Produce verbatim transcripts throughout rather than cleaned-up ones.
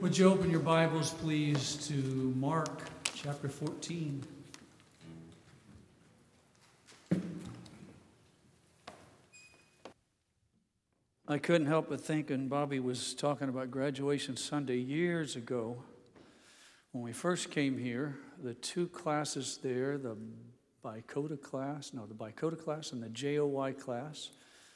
Would you open your Bibles, please, to Mark chapter fourteen? I couldn't help but thinking Bobby was talking about graduation Sunday years ago. When we first came here, the two classes there, the Bicota class, no, the Bicota class and the J O Y class.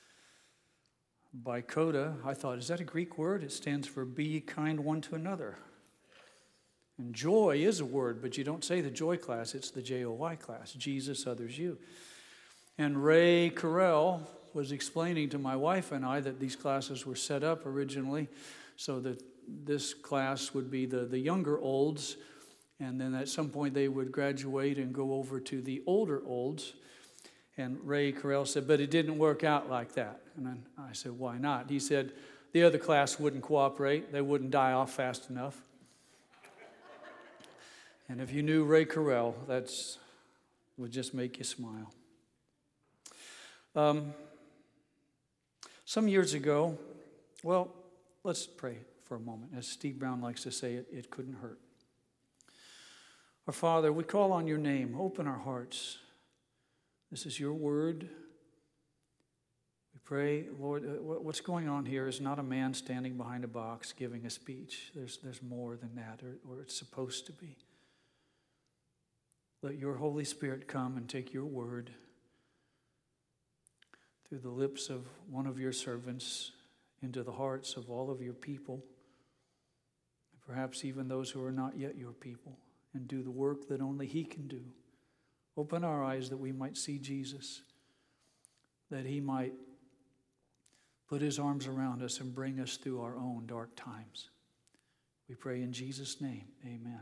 Bicota, I thought, is that a Greek word? It stands for be kind one to another. And joy is a word, but you don't say the joy class, it's the J O Y class, Jesus, others, you. And Ray Carell was explaining to my wife and I that these classes were set up originally so that this class would be the, the younger olds, and then at some point they would graduate and go over to the older olds. And Ray Carell said, but it didn't work out like that. And then I said, why not? He said, the other class wouldn't cooperate. They wouldn't die off fast enough. And if you knew Ray Carell, that's would just make you smile. Um, some years ago, well, let's pray for a moment. As Steve Brown likes to say, it, it couldn't hurt. Our Father, we call on your name. Open our hearts. This is your word. We pray, Lord, uh, what's going on here is not a man standing behind a box giving a speech. There's, there's more than that, or, or it's supposed to be. Let your Holy Spirit come and take your word through the lips of one of your servants into the hearts of all of your people, perhaps even those who are not yet your people, and do the work that only he can do. Open our eyes that we might see Jesus, that he might put his arms around us and bring us through our own dark times. We pray in Jesus' name, amen.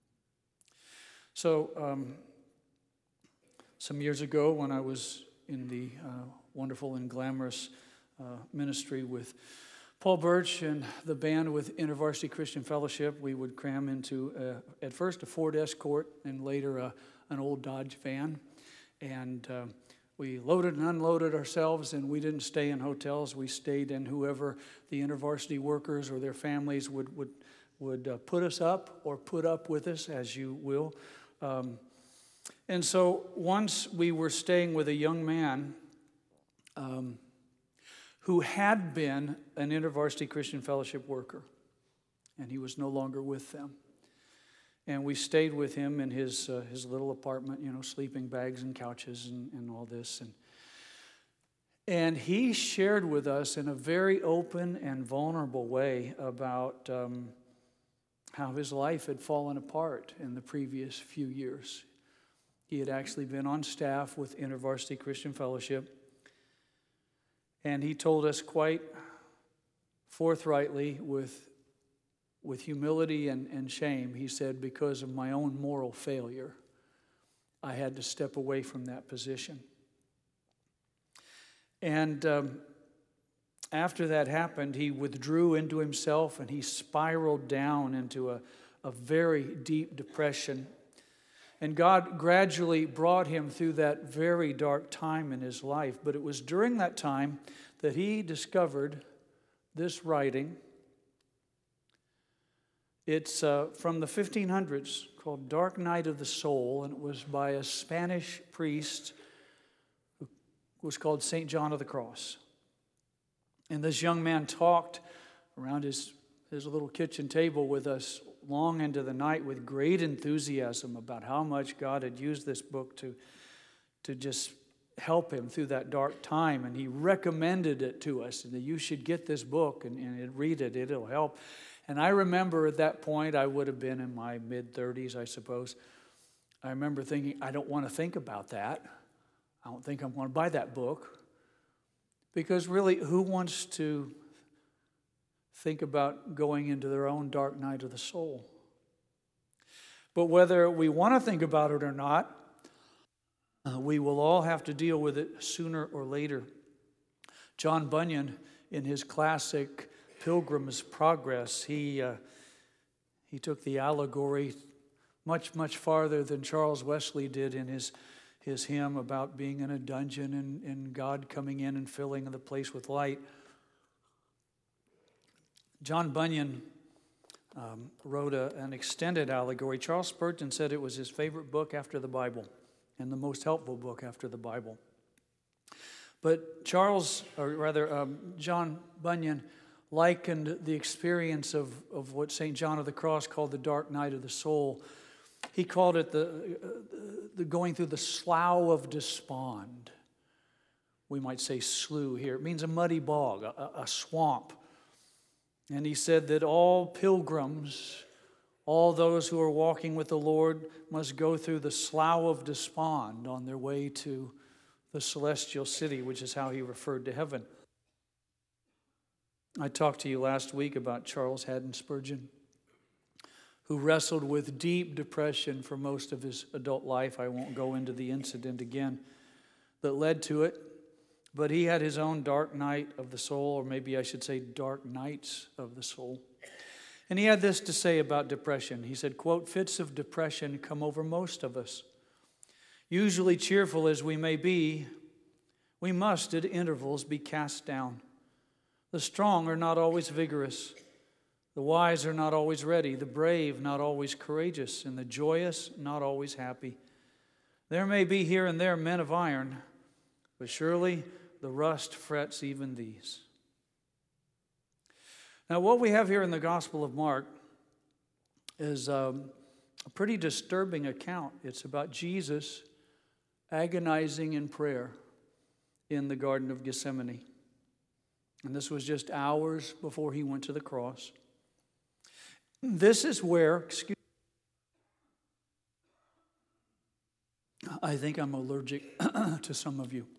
So, um, some years ago when I was in the uh, wonderful and glamorous uh, ministry with Paul Birch and the band with InterVarsity Christian Fellowship, we would cram into, uh, at first, a Ford Escort and later a an old Dodge van, and uh, we loaded and unloaded ourselves, and we didn't stay in hotels. We stayed in whoever the InterVarsity workers or their families would would would uh, put us up or put up with us, as you will. Um, and so once we were staying with a young man um, who had been an InterVarsity Christian Fellowship worker, and he was no longer with them. And we stayed with him in his uh, his little apartment, you know, sleeping bags and couches and, and all this. And, and he shared with us in a very open and vulnerable way about um, how his life had fallen apart in the previous few years. He had actually been on staff with InterVarsity Christian Fellowship. And he told us quite forthrightly with With humility and, and shame, he said, because of my own moral failure, I had to step away from that position. And um, after that happened, he withdrew into himself and he spiraled down into a, a very deep depression. And God gradually brought him through that very dark time in his life. But it was during that time that he discovered this writing. It's uh, from the fifteen hundreds, called Dark Night of the Soul, and it was by a Spanish priest who was called Saint John of the Cross. And this young man talked around his, his little kitchen table with us long into the night with great enthusiasm about how much God had used this book to, to just help him through that dark time. And he recommended it to us, and that you should get this book and, and read it, it'll help. And I remember at that point, I would have been in my mid-thirties, I suppose. I remember thinking, I don't want to think about that. I don't think I'm going to buy that book. Because really, who wants to think about going into their own dark night of the soul? But whether we want to think about it or not, uh, we will all have to deal with it sooner or later. John Bunyan, in his classic Pilgrim's Progress, he uh, he took the allegory much, much farther than Charles Wesley did in his his hymn about being in a dungeon and, and God coming in and filling the place with light. John Bunyan um, wrote a, an extended allegory. Charles Spurgeon said it was his favorite book after the Bible and the most helpful book after the Bible. But Charles, or rather um, John Bunyan, likened the experience of, of what Saint John of the Cross called the dark night of the soul. He called it the, uh, the going through the slough of despond. We might say slough here. It means a muddy bog, a, a swamp. And he said that all pilgrims, all those who are walking with the Lord, must go through the slough of despond on their way to the celestial city, which is how he referred to heaven. I talked to you last week about Charles Haddon Spurgeon, who wrestled with deep depression for most of his adult life. I won't go into the incident again that led to it, but he had his own dark night of the soul, or maybe I should say dark nights of the soul. And he had this to say about depression. He said, quote, "Fits of depression come over most of us. Usually cheerful as we may be, we must at intervals be cast down. The strong are not always vigorous. The wise are not always ready. The brave not always courageous. And the joyous not always happy. There may be here and there men of iron, but surely the rust frets even these." Now, what we have here in the Gospel of Mark is um, a pretty disturbing account. It's about Jesus agonizing in prayer in the Garden of Gethsemane. And this was just hours before he went to the cross. This is where, excuse me, I think I'm allergic to some of you.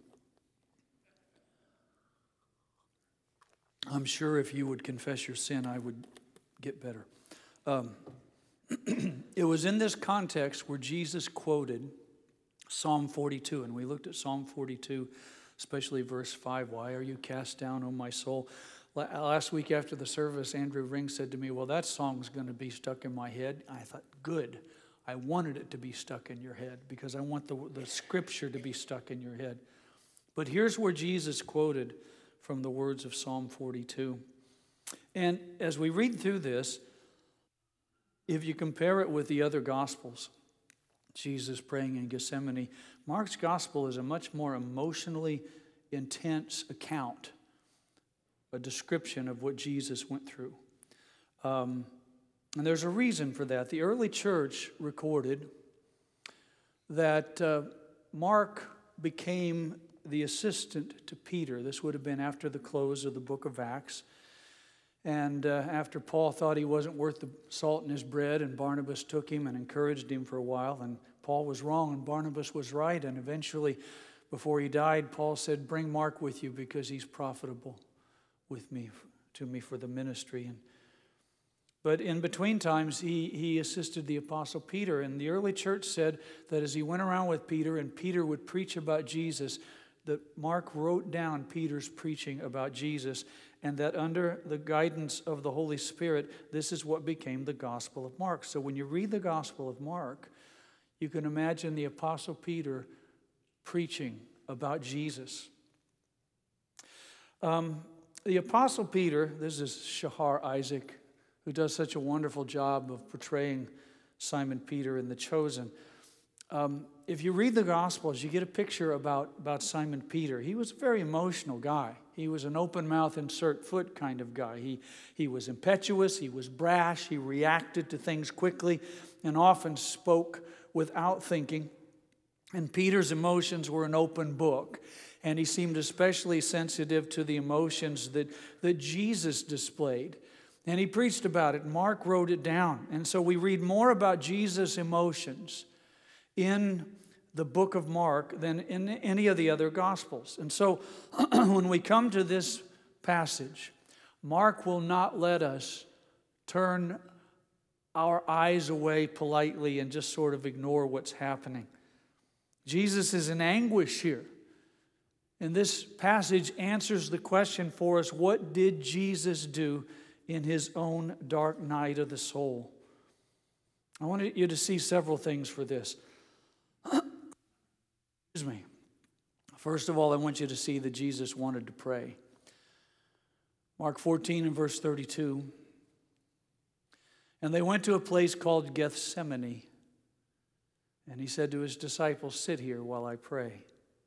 I'm sure if you would confess your sin, I would get better. Um, it was in this context where Jesus quoted Psalm forty-two, and we looked at Psalm forty-two, especially verse five. "Why are you cast down, O my soul?" Last week after the service, Andrew Ring said to me, "Well, that song's going to be stuck in my head." I thought, good. I wanted it to be stuck in your head because I want the, the scripture to be stuck in your head. But here's where Jesus quoted from the words of Psalm forty-two. And as we read through this, if you compare it with the other Gospels, Jesus praying in Gethsemane, Mark's Gospel is a much more emotionally intense account, a description of what Jesus went through. Um, and there's a reason for that. The early church recorded that uh, Mark became the assistant to Peter. This would have been after the close of the book of Acts. And uh, after Paul thought he wasn't worth the salt in his bread, and Barnabas took him and encouraged him for a while, and Paul was wrong and Barnabas was right, and eventually, before he died, Paul said, "Bring Mark with you because he's profitable with me, to me for the ministry." And But in between times, he, he assisted the Apostle Peter. And the early church said that as he went around with Peter and Peter would preach about Jesus, that Mark wrote down Peter's preaching about Jesus, and that under the guidance of the Holy Spirit, this is what became the Gospel of Mark. So when you read the Gospel of Mark, you can imagine the Apostle Peter preaching about Jesus. Um, the Apostle Peter, this is Shahar Isaac, who does such a wonderful job of portraying Simon Peter in The Chosen. Um, if you read the Gospels, you get a picture about, about Simon Peter. He was a very emotional guy. He was an open mouth, insert foot kind of guy. He, he was impetuous, he was brash, he reacted to things quickly, and often spoke without thinking. And Peter's emotions were an open book. And he seemed especially sensitive to the emotions that, that Jesus displayed. And he preached about it. Mark wrote it down. And so we read more about Jesus' emotions in the book of Mark than in any of the other Gospels. And so when we come to this passage, Mark will not let us turn our eyes away politely and just sort of ignore what's happening. Jesus is in anguish here. And this passage answers the question for us, what did Jesus do in his own dark night of the soul? I want you to see several things for this. Excuse me. First of all, I want you to see that Jesus wanted to pray. Mark fourteen and verse thirty-two. And they went to a place called Gethsemane. And he said to his disciples, "Sit here while I pray."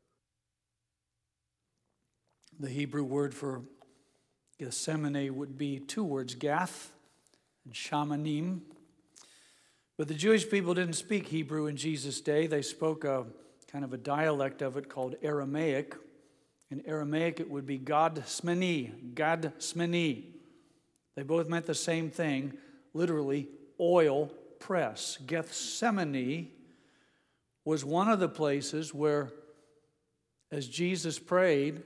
The Hebrew word for Gethsemane would be two words, Gath and Shamanim. But the Jewish people didn't speak Hebrew in Jesus' day. They spoke a kind of a dialect of it called Aramaic. In Aramaic, it would be Gad-smeni, Gad-smeni. They both meant the same thing, literally oil press. Gethsemane was one of the places where, as Jesus prayed,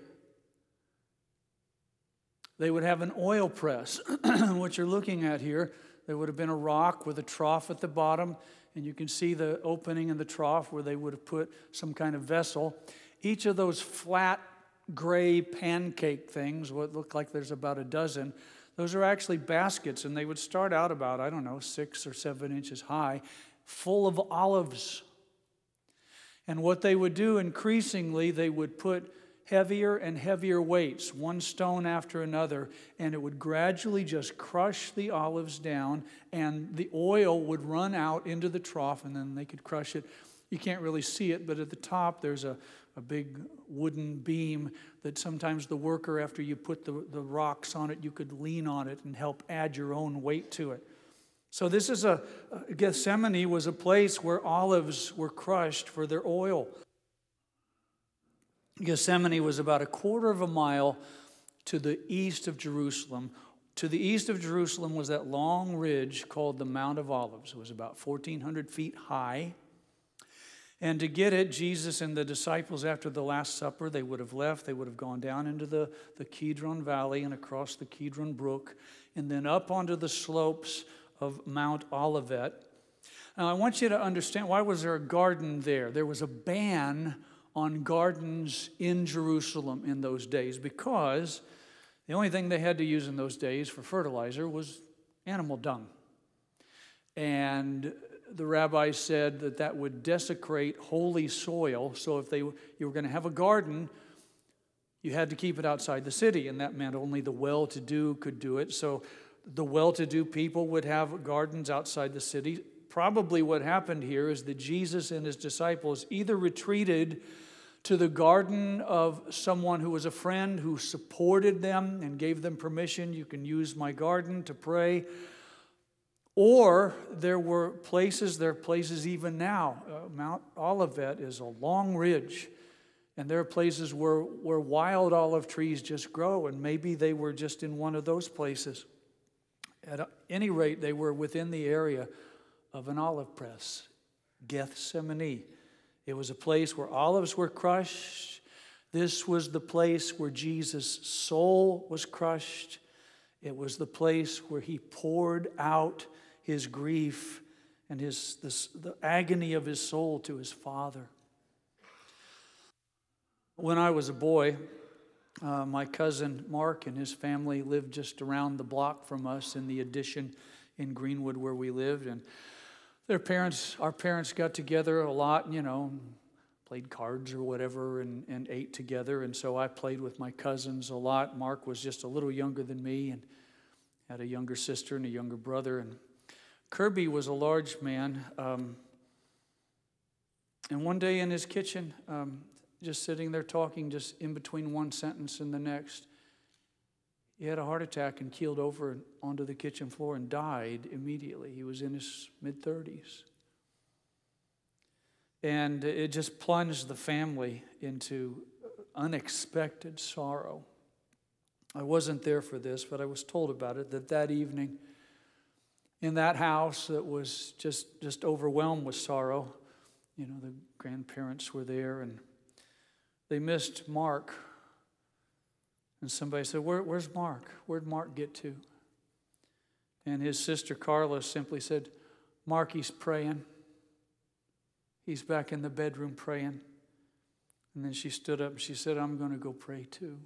they would have an oil press. What you're looking at here, there would have been a rock with a trough at the bottom, and you can see the opening in the trough where they would have put some kind of vessel. Each of those flat gray pancake things, what look like there's about a dozen, those are actually baskets, and they would start out about, I don't know, six or seven inches high, full of olives. And what they would do increasingly, they would put heavier and heavier weights, one stone after another, and it would gradually just crush the olives down, and the oil would run out into the trough, and then they could crush it. You can't really see it, but at the top there's a, a big wooden beam that sometimes the worker, after you put the, the rocks on it, you could lean on it and help add your own weight to it. So this is a, Gethsemane was a place where olives were crushed for their oil. Gethsemane was about a quarter of a mile to the east of Jerusalem. To the east of Jerusalem was that long ridge called the Mount of Olives. It was about fourteen hundred feet high. And to get it, Jesus and the disciples, after the Last Supper, they would have left. They would have gone down into the, the Kidron Valley and across the Kidron Brook, and then up onto the slopes of Mount Olivet. Now, I want you to understand, why was there a garden there? There was a ban on gardens in Jerusalem in those days, because the only thing they had to use in those days for fertilizer was animal dung. And the rabbis said that that would desecrate holy soil. So if they you were going to have a garden, you had to keep it outside the city, and that meant only the well-to-do could do it. So the well-to-do people would have gardens outside the city. Probably what happened here is that Jesus and his disciples either retreated to the garden of someone who was a friend who supported them and gave them permission, you can use my garden to pray, or there were places, there are places even now. Uh, Mount Olivet is a long ridge, and there are places where, where wild olive trees just grow, and maybe they were just in one of those places. At any rate, they were within the area of an olive press, Gethsemane. It was a place where olives were crushed. This was the place where Jesus' soul was crushed. It was the place where he poured out his grief and his this, the agony of his soul to his Father. When I was a boy, uh, my cousin Mark and his family lived just around the block from us in the addition in Greenwood where we lived, and Their parents, our parents got together a lot, you know, played cards or whatever and, and ate together. And so I played with my cousins a lot. Mark was just a little younger than me and had a younger sister and a younger brother. And Kirby was a large man. Um, and one day in his kitchen, um, just sitting there talking, just in between one sentence and the next, he had a heart attack and keeled over onto the kitchen floor and died immediately. He was in his mid-thirties. And it just plunged the family into unexpected sorrow. I wasn't there for this, but I was told about it, that that evening in that house that was just, just overwhelmed with sorrow, you know, the grandparents were there and they missed Mark. And somebody said, Where, where's Mark? Where'd Mark get to? And his sister Carla simply said, Mark, he's praying. He's back in the bedroom praying. And then she stood up and she said, I'm going to go pray too.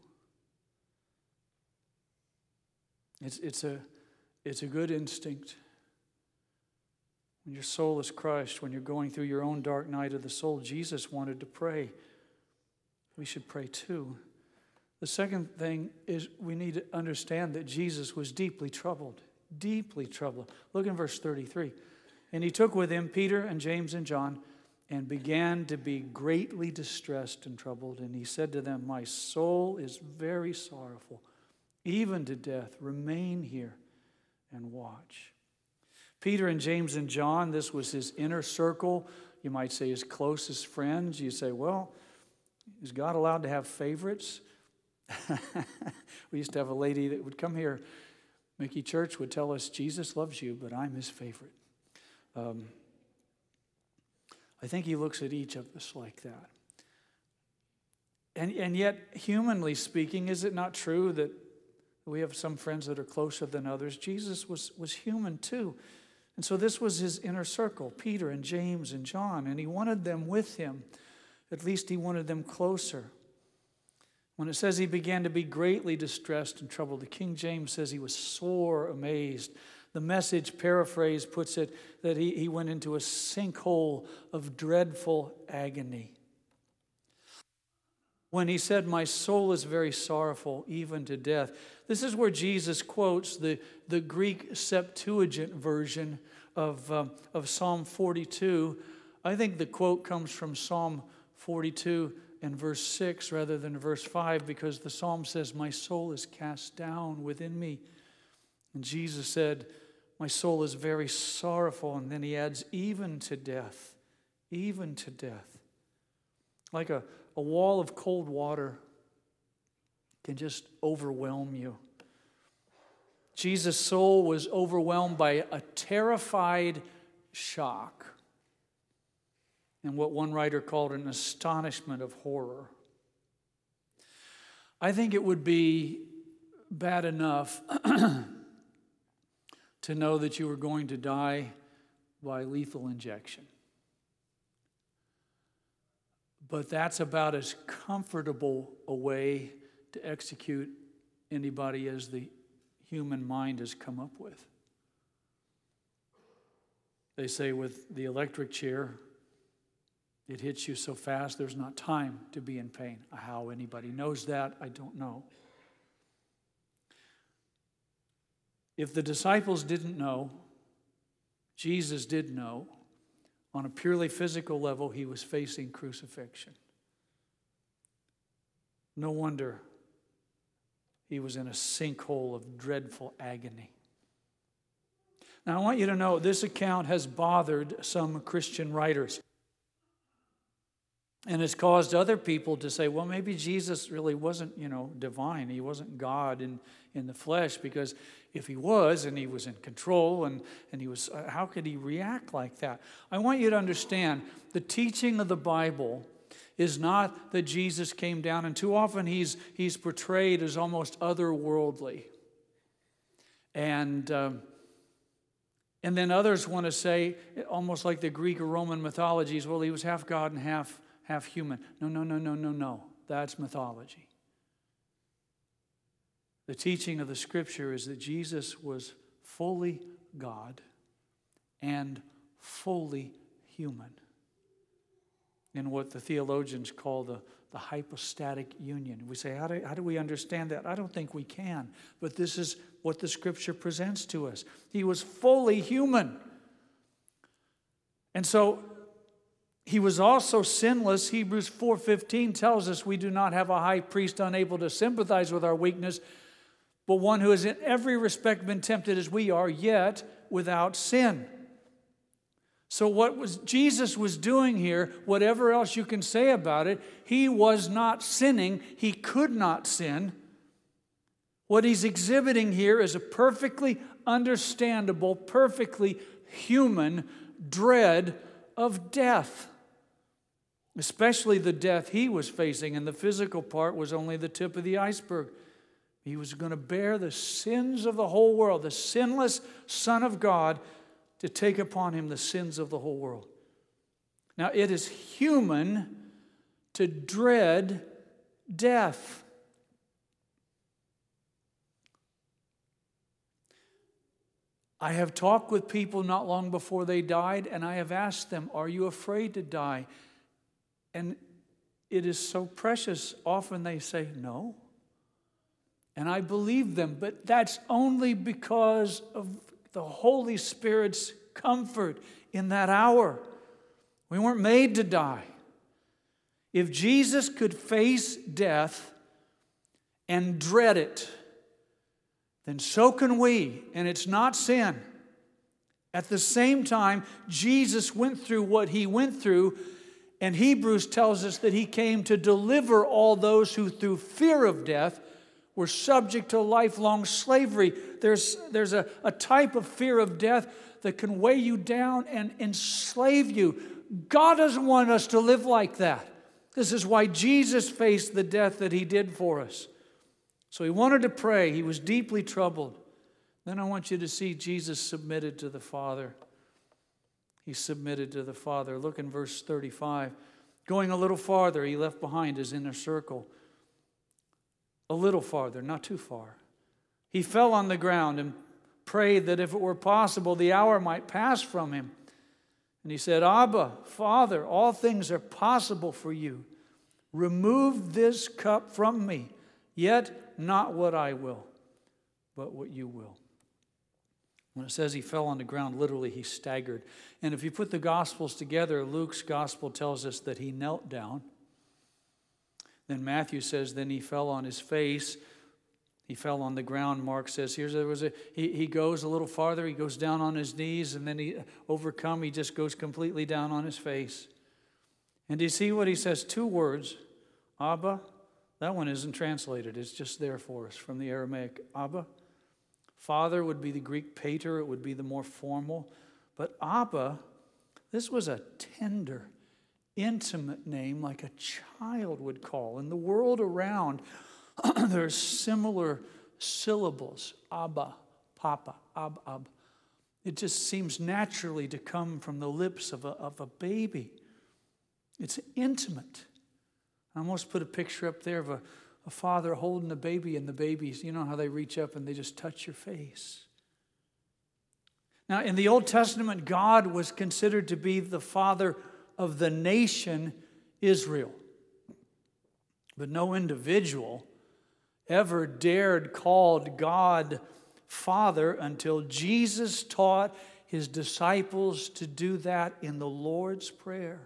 It's, it's, a, it's a good instinct. When your soul is crushed, when you're going through your own dark night of the soul, Jesus wanted to pray. We should pray too. The second thing is we need to understand that Jesus was deeply troubled. deeply troubled. Look in verse thirty-three. And he took with him Peter and James and John and began to be greatly distressed and troubled. And he said to them, my soul is very sorrowful, even to death. Remain here and watch. Peter and James and John, this was his inner circle. You might say his closest friends. You say, well, is God allowed to have favorites? We used to have a lady that would come here. Mickey Church would tell us, Jesus loves you, but I'm his favorite. Um, I think he looks at each of us like that. And, and yet, humanly speaking, is it not true that we have some friends that are closer than others? Jesus was, was human too. And so this was his inner circle, Peter and James and John, and he wanted them with him. At least he wanted them closer. When it says he began to be greatly distressed and troubled, the King James says he was sore amazed. The Message paraphrase puts it that he, he went into a sinkhole of dreadful agony. When he said, my soul is very sorrowful, even to death. This is where Jesus quotes the, the Greek Septuagint version of, um, of Psalm forty-two. I think the quote comes from Psalm forty-two and verse six rather than verse five, because the psalm says, my soul is cast down within me. And Jesus said, my soul is very sorrowful. And then he adds, even to death, even to death. Like a, a wall of cold water can just overwhelm you. Jesus' soul was overwhelmed by a terrified shock, and what one writer called an astonishment of horror. I think it would be bad enough to know that you were going to die by lethal injection. But that's about as comfortable a way to execute anybody as the human mind has come up with. They say with the electric chair, it hits you so fast there's not time to be in pain. How anybody knows that, I don't know. If the disciples didn't know, Jesus did know. On a purely physical level, he was facing crucifixion. No wonder he was in a sinkhole of dreadful agony. Now, I want you to know this account has bothered some Christian writers. And it's caused other people to say, well, maybe Jesus really wasn't, you know, divine. He wasn't God in, in the flesh, because if he was, and he was in control, and, and he was, uh, how could he react like that? I want you to understand, the teaching of the Bible is not that Jesus came down, and too often he's, he's portrayed as almost otherworldly. And... Um, And then others want to say, almost like the Greek or Roman mythologies, well, he was half God and half, half human. No, no, no, no, no, no. That's mythology. The teaching of the Scripture is that Jesus was fully God and fully human in what the theologians call the, the hypostatic union. We say, how do, how do we understand that? I don't think we can, but this is what the Scripture presents to us. He was fully human. And so he was also sinless. Hebrews four fifteen tells us we do not have a high priest unable to sympathize with our weakness, but one who has in every respect been tempted as we are, yet without sin. So what was Jesus was doing here, whatever else you can say about it, he was not sinning. He could not sin. What he's exhibiting here is a perfectly understandable, perfectly human dread of death, especially the death he was facing, and the physical part was only the tip of the iceberg. He was going to bear the sins of the whole world, the sinless Son of God, to take upon him the sins of the whole world. Now, it is human to dread death. I have talked with people not long before they died, and I have asked them, are you afraid to die? And it is so precious. Often they say, no. And I believe them, but that's only because of the Holy Spirit's comfort in that hour. We weren't made to die. If Jesus could face death and dread it, then so can we, and it's not sin. At the same time, Jesus went through what he went through, and Hebrews tells us that he came to deliver all those who through fear of death were subject to lifelong slavery. There's, there's a, a type of fear of death that can weigh you down and enslave you. God doesn't want us to live like that. This is why Jesus faced the death that he did for us. So he wanted to pray. He was deeply troubled. Then I want you to see Jesus submitted to the Father. He submitted to the Father. Look in verse thirty-five. Going a little farther, he left behind his inner circle. A little farther, not too far. He fell on the ground and prayed that if it were possible, the hour might pass from him. And he said, Abba, Father, all things are possible for you. Remove this cup from me, yet not what I will, but what you will. When it says he fell on the ground, literally he staggered. And if you put the Gospels together, Luke's Gospel tells us that he knelt down. Then Matthew says, then he fell on his face. He fell on the ground. Mark says, here's there was a he, he goes a little farther, he goes down on his knees, and then he overcome, he just goes completely down on his face. And do you see what he says? Two words, Abba. That one isn't translated. It's just there for us from the Aramaic. Abba. Father would be the Greek pater. It would be the more formal. But Abba, this was a tender, intimate name like a child would call. In the world around, there's similar syllables. Abba, Papa, Ab, Ab. It just seems naturally to come from the lips of a, of a baby. It's intimate. I almost put a picture up there of a, a father holding a baby, and the babies, you know how they reach up and they just touch your face. Now, in the Old Testament, God was considered to be the father of the nation Israel. But no individual ever dared called God Father until Jesus taught his disciples to do that in the Lord's Prayer.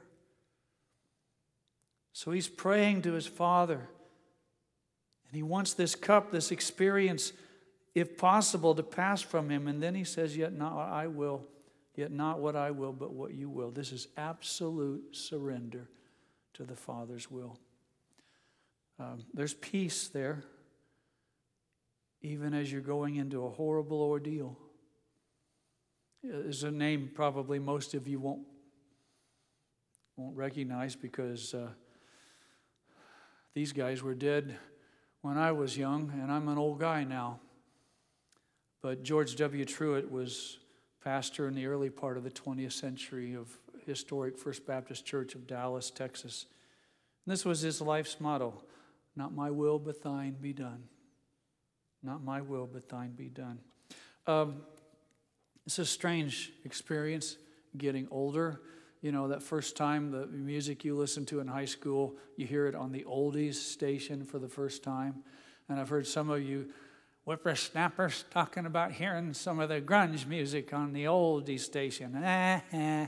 So he's praying to his Father, and he wants this cup, this experience, if possible, to pass from him. And then he says, yet not what I will, yet not what I will, but what you will. This is absolute surrender to the Father's will. Um, there's peace there, even as you're going into a horrible ordeal. There's a name probably most of you won't, won't recognize because uh, these guys were dead when I was young, and I'm an old guy now. But George W. Truett was pastor in the early part of the twentieth century of historic First Baptist Church of Dallas, Texas. And this was his life's motto, not my will, but thine be done. Not my will, but thine be done. Um, it's a strange experience getting older. You know, that first time the music you listen to in high school, you hear it on the oldies station for the first time. And I've heard some of you whippersnappers talking about hearing some of the grunge music on the oldies station. I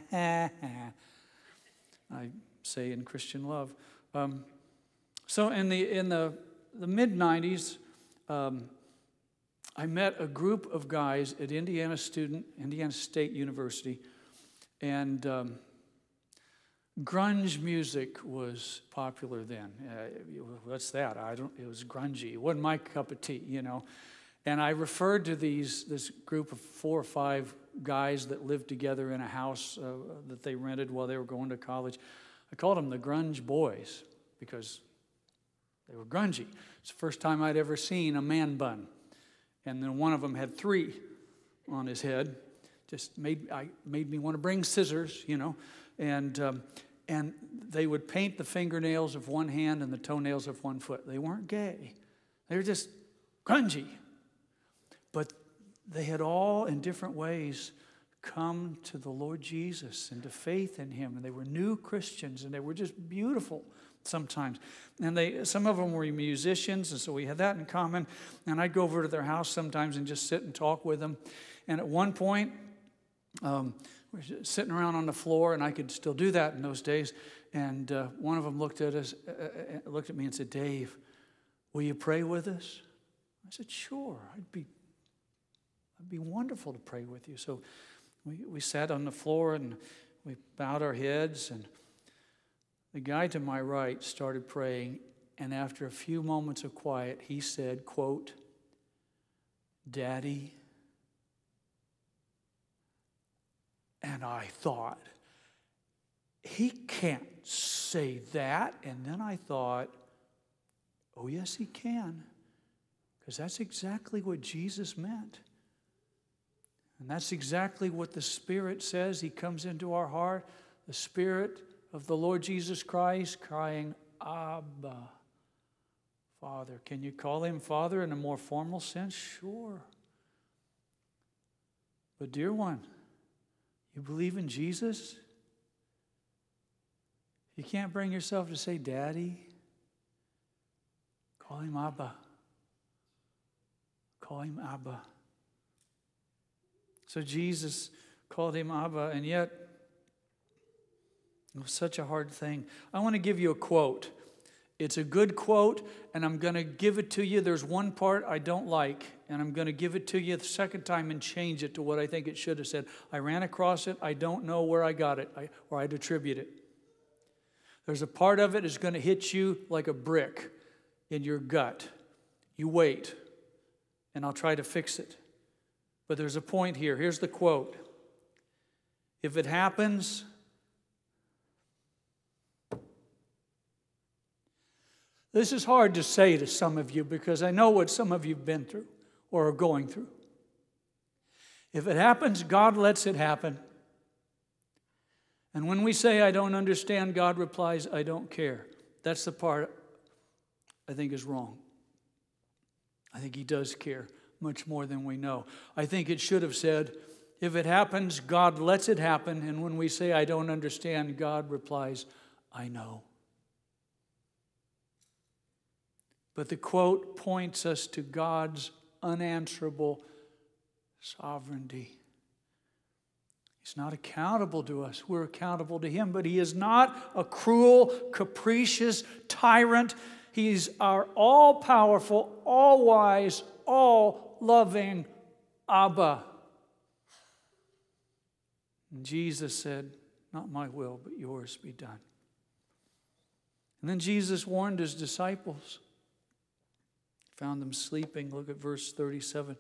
say in Christian love. Um, so in the in the, the mid nineties, um, I met a group of guys at Indiana student, Indiana State University, and um, grunge music was popular then. Uh, what's that? I don't. It was grungy. It wasn't my cup of tea, you know. And I referred to these this group of four or five guys that lived together in a house uh, that they rented while they were going to college. I called them the Grunge Boys because they were grungy. It's the first time I'd ever seen a man bun, and then one of them had three on his head. Just made I made me want to bring scissors, you know. And um, and they would paint the fingernails of one hand and the toenails of one foot. They weren't gay. They were just grungy. But they had all, in different ways, come to the Lord Jesus and to faith in him. And they were new Christians, and they were just beautiful, sometimes. And they, some of them were musicians, and so we had that in common. And I'd go over to their house sometimes and just sit and talk with them. And at one point, um, we were sitting around on the floor, and I could still do that in those days. And uh, one of them looked at us, uh, looked at me and said, "Dave, will you pray with us?" I said, "Sure, I'd be, it'd be wonderful to pray with you." So we, we sat on the floor and we bowed our heads, and the guy to my right started praying, and after a few moments of quiet, he said, quote, "Daddy." And I thought, he can't say that. And then I thought, oh, yes, he can. Because that's exactly what Jesus meant. And that's exactly what the Spirit says. He comes into our heart, the Spirit of the Lord Jesus Christ, crying, "Abba, Father." Can you call him Father in a more formal sense? Sure. But dear one, you believe in Jesus? You can't bring yourself to say, "Daddy." Call him Abba. Call him Abba. So Jesus called him Abba, and yet it was such a hard thing. I want to give you a quote. It's a good quote, and I'm going to give it to you. There's one part I don't like, and I'm going to give it to you the second time and change it to what I think it should have said. I ran across it. I don't know where I got it I, or I'd attribute it. There's a part of it that's going to hit you like a brick in your gut. You wait, and I'll try to fix it. But there's a point here. Here's the quote. If it happens, this is hard to say to some of you because I know what some of you have been through or are going through. If it happens, God lets it happen. And when we say, "I don't understand," God replies, "I don't care." That's the part I think is wrong. I think he does care much more than we know. I think it should have said, if it happens, God lets it happen. And when we say, "I don't understand," God replies, "I know." But the quote points us to God's unanswerable sovereignty. He's not accountable to us. We're accountable to him. But he is not a cruel, capricious tyrant. He's our all-powerful, all-wise, all-loving Abba. And Jesus said, "Not my will, but yours be done." And then Jesus warned his disciples. Found them sleeping. Look at verse thirty-seven.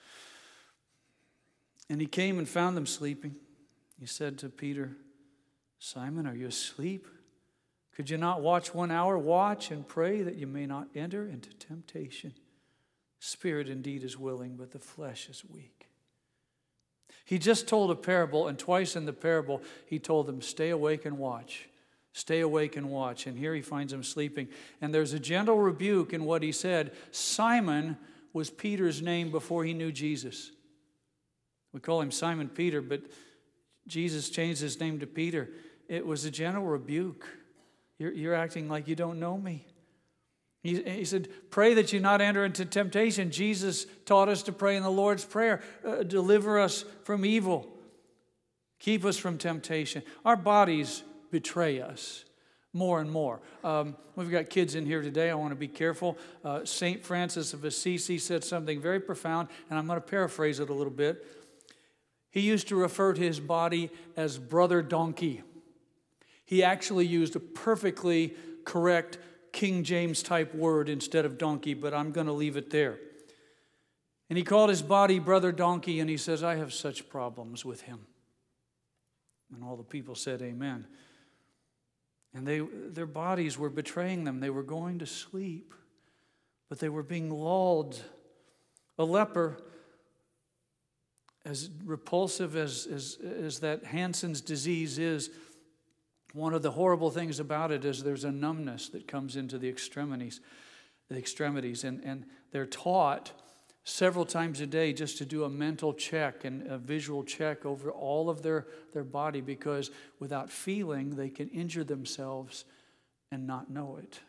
And he came and found them sleeping. He said to Peter, "Simon, are you asleep? Could you not watch one hour? Watch and pray that you may not enter into temptation. Spirit indeed is willing, but the flesh is weak." He just told a parable, and twice in the parable, he told them, "Stay awake and watch. Stay awake and watch." And here he finds them sleeping. And there's a gentle rebuke in what he said. Simon was Peter's name before he knew Jesus. We call him Simon Peter, but Jesus changed his name to Peter. It was a gentle rebuke. You're, you're acting like you don't know me. He, he said, "Pray that you not enter into temptation." Jesus taught us to pray in the Lord's Prayer. Uh, deliver us from evil. Keep us from temptation. Our bodies betray us more and more. Um, we've got kids in here today. I want to be careful. Uh, Saint Francis of Assisi said something very profound, and I'm going to paraphrase it a little bit. He used to refer to his body as brother donkey. He actually used a perfectly correct King James type word instead of donkey, but I'm going to leave it there. And he called his body brother donkey, and he says, "I have such problems with him." And all the people said, "Amen." And they, their bodies were betraying them. They were going to sleep, but they were being lulled. A leper, as repulsive as, as, as that Hansen's disease is, one of the horrible things about it is there's a numbness that comes into the extremities, the extremities, and, and they're taught several times a day just to do a mental check and a visual check over all of their, their body, because without feeling, they can injure themselves and not know it.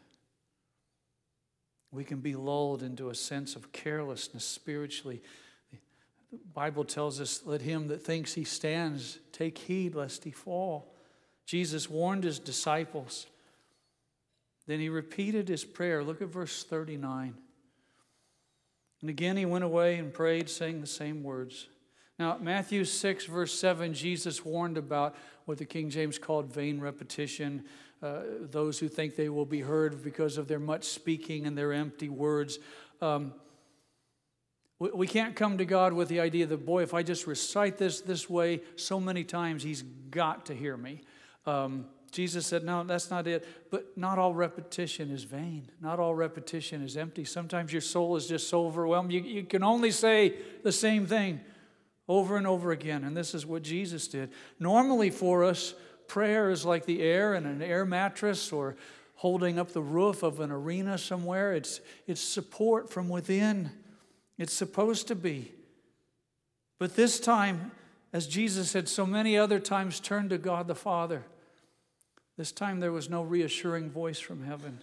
We can be lulled into a sense of carelessness spiritually. The Bible tells us, let him that thinks he stands take heed lest he fall. Jesus warned his disciples. Then he repeated his prayer. Look at verse thirty-nine. And again he went away and prayed, saying the same words. Now, Matthew six, verse seven, Jesus warned about what the King James called vain repetition. Uh, those who think they will be heard because of their much speaking and their empty words. Um, we, we can't come to God with the idea that, boy, if I just recite this this way so many times, he's got to hear me. Um, Jesus said, no, that's not it. But not all repetition is vain. Not all repetition is empty. Sometimes your soul is just so overwhelmed. You, you can only say the same thing over and over again. And this is what Jesus did. Normally for us, prayer is like the air in an air mattress or holding up the roof of an arena somewhere. It's, it's support from within. It's supposed to be. But this time, as Jesus had so many other times turned to God the Father, this time there was no reassuring voice from heaven.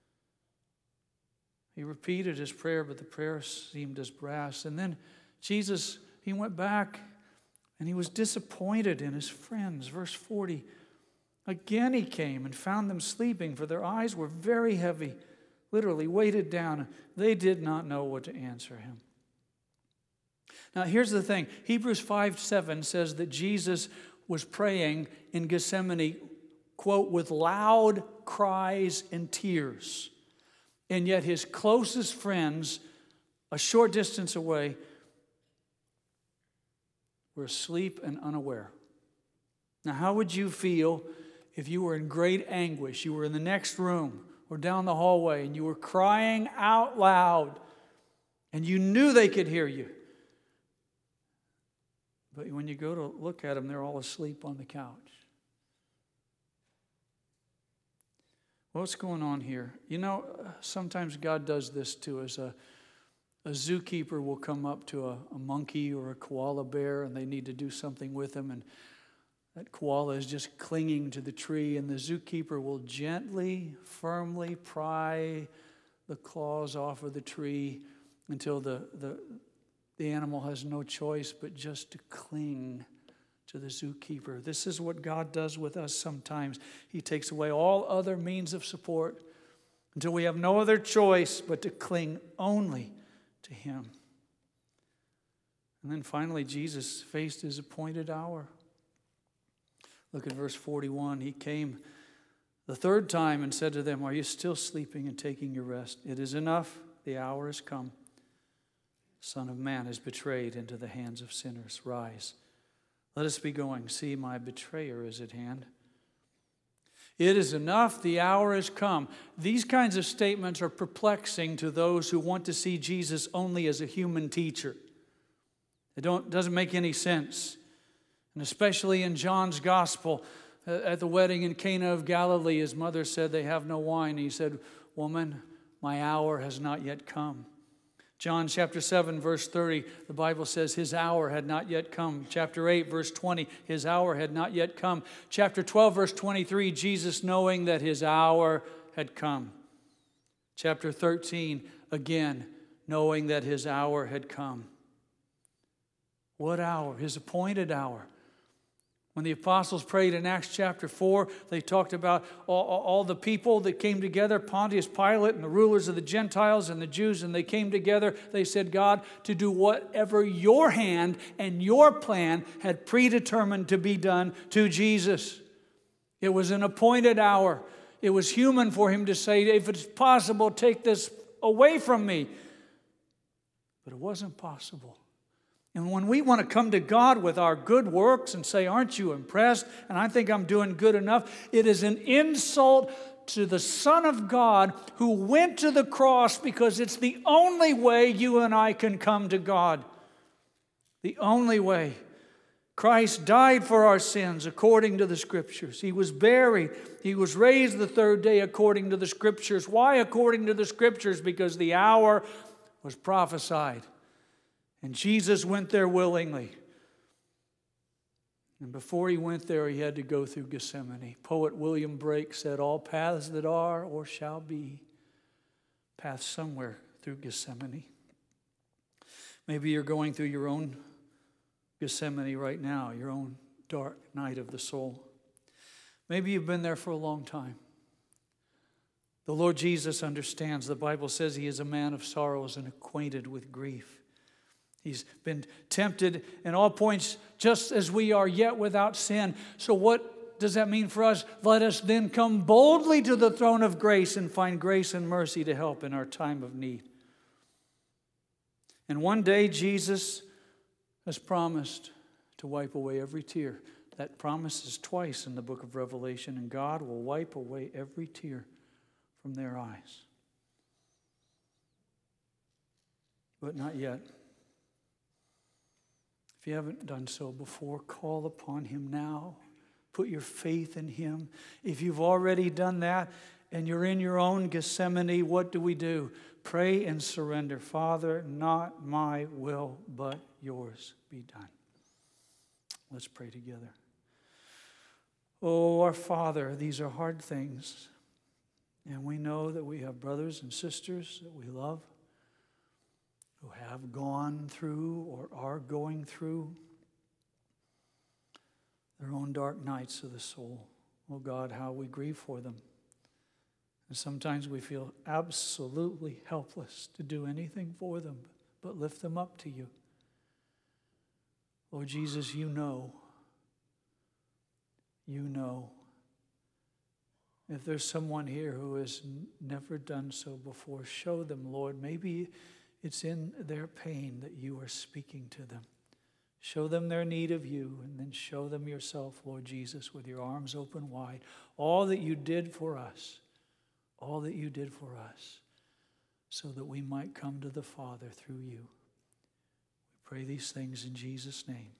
He repeated his prayer, but the prayer seemed as brass. And then Jesus, he went back and he was disappointed in his friends. Verse forty, again he came and found them sleeping, for their eyes were very heavy, literally weighted down. They did not know what to answer him. Now here's the thing. Hebrews five seven says that Jesus was praying in Gethsemane, quote, with loud cries and tears. And yet his closest friends, a short distance away, were asleep and unaware. Now, how would you feel if you were in great anguish? You were in the next room or down the hallway and you were crying out loud and you knew they could hear you. But when you go to look at them, they're all asleep on the couch. What's going on here? You know, sometimes God does this to us. A, a zookeeper will come up to a, a monkey or a koala bear and they need to do something with them, and that koala is just clinging to the tree, and the zookeeper will gently, firmly pry the claws off of the tree until the, the, the animal has no choice but just to cling to the zookeeper. This is what God does with us sometimes. He takes away all other means of support until we have no other choice but to cling only to him. And then finally, Jesus faced his appointed hour. Look at verse forty-one. He came the third time and said to them, are you still sleeping and taking your rest? It is enough. The hour has come. The Son of Man is betrayed into the hands of sinners. Rise. Let us be going. See, my betrayer is at hand. It is enough. The hour has come. These kinds of statements are perplexing to those who want to see Jesus only as a human teacher. It don't, doesn't make any sense. And especially in John's gospel, at the wedding in Cana of Galilee, his mother said, they have no wine. He said, woman, my hour has not yet come. John chapter seven, verse thirty, the Bible says his hour had not yet come. Chapter eight, verse twenty, his hour had not yet come. Chapter twelve, verse twenty-three, Jesus knowing that his hour had come. Chapter thirteen, again, knowing that his hour had come. What hour? His appointed hour. When the apostles prayed in Acts chapter four, they talked about all, all the people that came together, Pontius Pilate and the rulers of the Gentiles and the Jews, and they came together. They said, God, to do whatever your hand and your plan had predetermined to be done to Jesus. It was an appointed hour. It was human for him to say, if it's possible, take this away from me. But it wasn't possible. And when we want to come to God with our good works and say, aren't you impressed? And I think I'm doing good enough. It is an insult to the Son of God who went to the cross because it's the only way you and I can come to God. The only way. Christ died for our sins according to the Scriptures. He was buried. He was raised the third day according to the Scriptures. Why according to the Scriptures? Because the hour was prophesied. And Jesus went there willingly. And before he went there, he had to go through Gethsemane. Poet William Brake said, all paths that are or shall be pass somewhere through Gethsemane. Maybe you're going through your own Gethsemane right now, your own dark night of the soul. Maybe you've been there for a long time. The Lord Jesus understands. The Bible says he is a man of sorrows and acquainted with grief. He's been tempted in all points just as we are, yet without sin. So what does that mean for us? Let us then come boldly to the throne of grace and find grace and mercy to help in our time of need. And one day Jesus has promised to wipe away every tear. That promise is twice in the book of Revelation, and God will wipe away every tear from their eyes. But not yet. If you haven't done so before, call upon him now. Put your faith in him. If you've already done that and you're in your own Gethsemane, what do we do? Pray and surrender. Father, not my will, but yours be done. Let's pray together. Oh, our Father, these are hard things. And we know that we have brothers and sisters that we love who have gone through or are going through their own dark nights of the soul. Oh God, how we grieve for them. And sometimes we feel absolutely helpless to do anything for them but lift them up to you. Lord Jesus, you know. You know. If there's someone here who has n- never done so before, show them, Lord. Maybe it's in their pain that you are speaking to them. Show them their need of you, and then show them yourself, Lord Jesus, with your arms open wide. All that you did for us, all that you did for us, so that we might come to the Father through you. We pray these things in Jesus' name.